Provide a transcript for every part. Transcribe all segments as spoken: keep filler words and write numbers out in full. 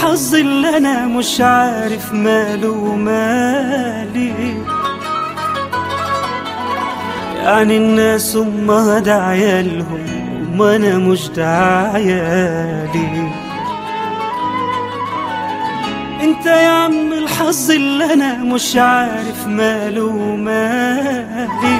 الحظ اللي انا مش عارف ماله مالي. يعني الناس امها ده عيالهم وما انا مش ده عيالي. انت يا عم الحظ اللي انا مش عارف ماله مالي.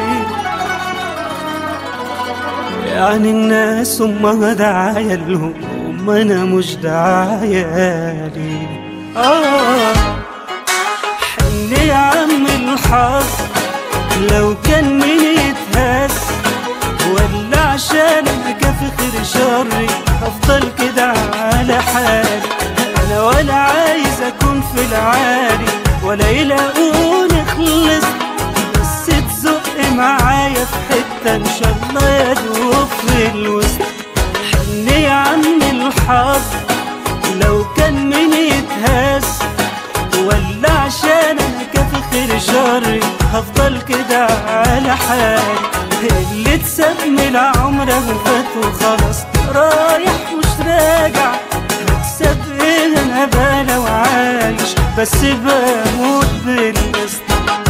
يعني الناس امها ده عيالهم وما انا مش ده عيالي. آه حن يا عم الحظ لو كان مين يتهز، ولا عشان انا كافي خير شري افضل كده على حالي. انا ولا عايز اكون في العالي ولا يلاقوني خلص، بس تزق معايا في حتة ان شاء الله يدوب في الوسط. حن يا عم الحظ لو كان مين يتهز، ولا عشان انا كافي خير شري هفضل كده على حالي. اللي اتساب من عمره فات وخلاص رايح مش راجع. هكسب ايه انا بقى لو عايش بس بموت بالقسط.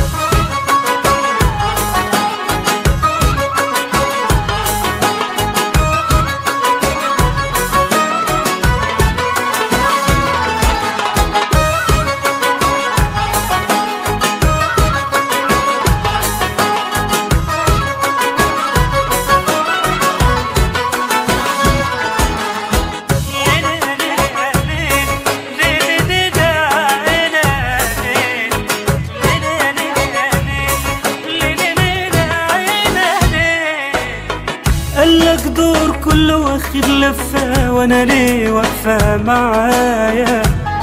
قالك دور كله واخد لفة وانا ليه واقفة معايا.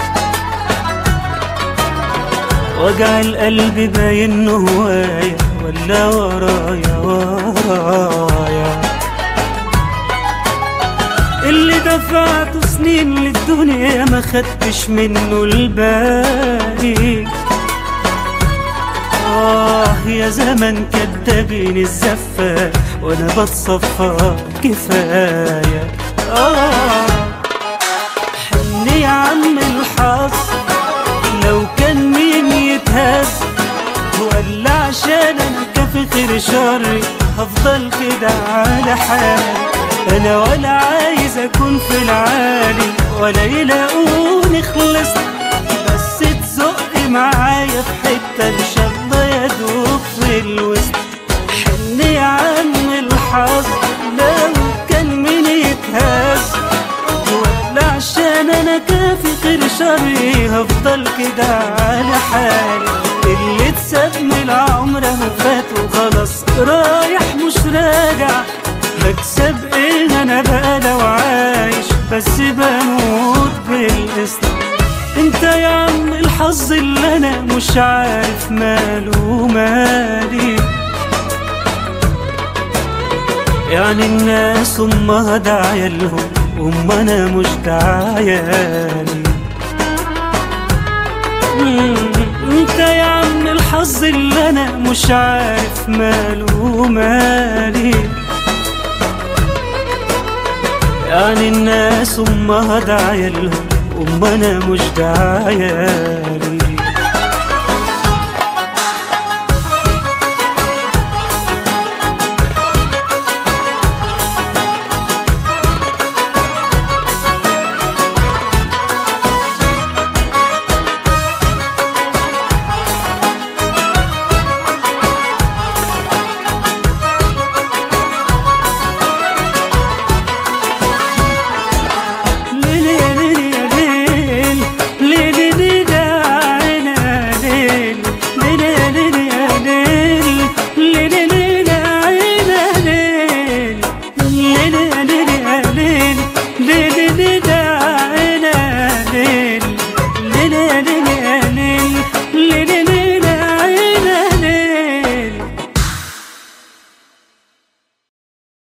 وجع القلب باين هوايا ولا ورايا ورايا. اللي دفعته سنين للدنيا ما خدتش منه الباقي. آه يا زمن كدابين الزفة وانا بتصفى كفاية. آه حن يا عم الحظ لو كان مين يتهز، ولا عشان انا كافي خير شري هفضل كده على حالي. انا ولا عايز اكون في العالي ولا يلاقوني خلصت، بس تزق معايا في حتة ان شاء الله يدوب في الوسط. حن يا عم الحظ لو كان مين يتهز، ولا عشان انا كافي خير شري هفضل كده على حالي. اللي اتساب من العمر فات وخلاص رايح مش راجع. هكسب ايه انا بقى لو عايش بس بموت بالقسط. انت يا عم الحظ اللي انا مش عارف ماله مالي. يعني الناس امها ده عيالهم وما انا مش ده عيالي. انت يا عم الحظ اللي انا مش عارف ماله مالي. يعني الناس امها ده عيالهم وما انا مش ده عيالي.